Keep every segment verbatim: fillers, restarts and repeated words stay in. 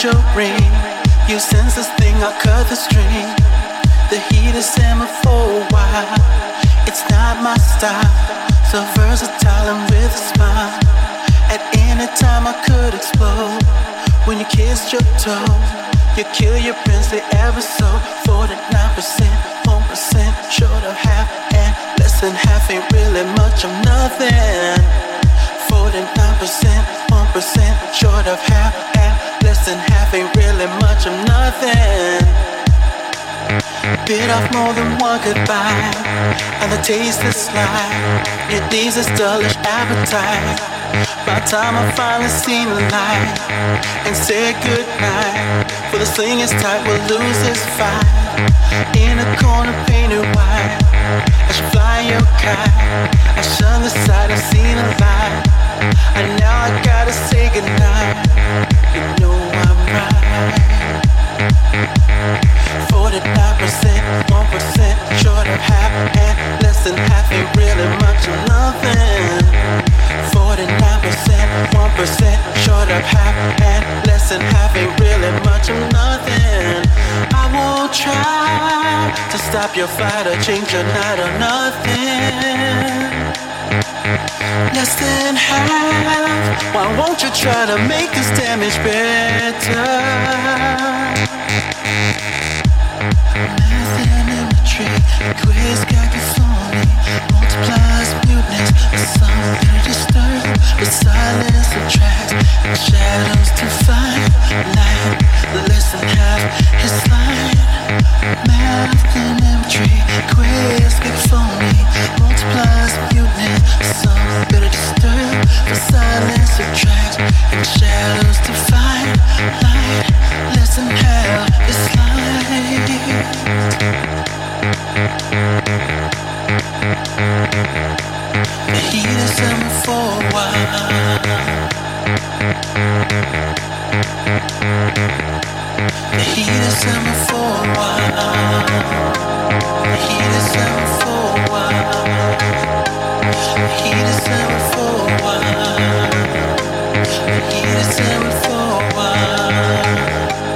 your ring. You sense this thing, I cut the string. The heat is simmer for a while. It's not my style, so versatile and with a smile. At any time I could explode. When you kissed your toe, you kill your princely ever so. Forty-nine percent, one percent, short of half, and less than half ain't really much of nothing. Forty-nine percent, one percent, short of half, and less than half ain't really much of nothing. Bit off more than one goodbye, and the taste is sly. It leaves this dullish appetite. By the time I finally seen the light and said goodnight, for the sling is tight, we'll lose this fight. In a corner painted white, I should fly your kite. I shun the sight, I've seen a light, and now I gotta say goodnight. You know I'm right. Forty-nine percent, one percent, short of half, and less than half ain't really much of nothing. Forty-nine percent, one percent, short of half, and less than half ain't really much of nothing. I won't try to stop your flight or change your night or nothing. Less than half, why won't you try to make this damage better? Math and imagery, quiz cacophony, multiplies muteness, but something disturbed, but silence attracts, and shadows to find light. Less than half is light. Math and imagery, quiz cacophony, multiplies muteness, but something disturbed, but silence attracts, and shadows to find light. Less than half is light. The heat is summer for a while. The heat is summer for a while. The heat is summer for a while. The heat is summer for a while. The heat is summer for a while.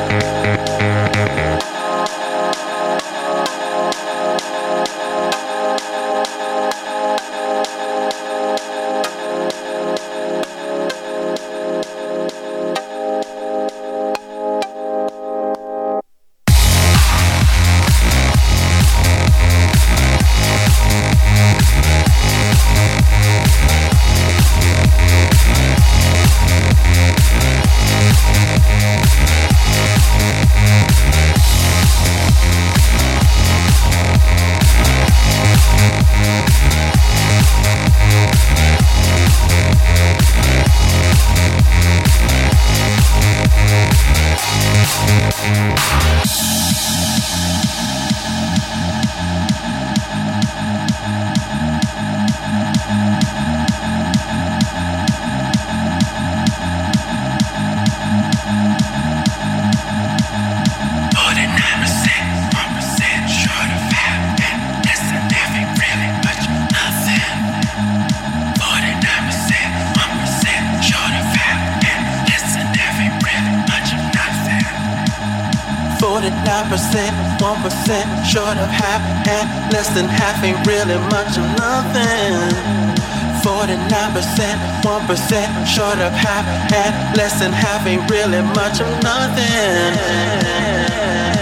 Forty-nine percent, one percent, short of half, and less than half ain't really much of nothing. Forty-nine percent, one percent, short of half, and less than half ain't really much of nothing.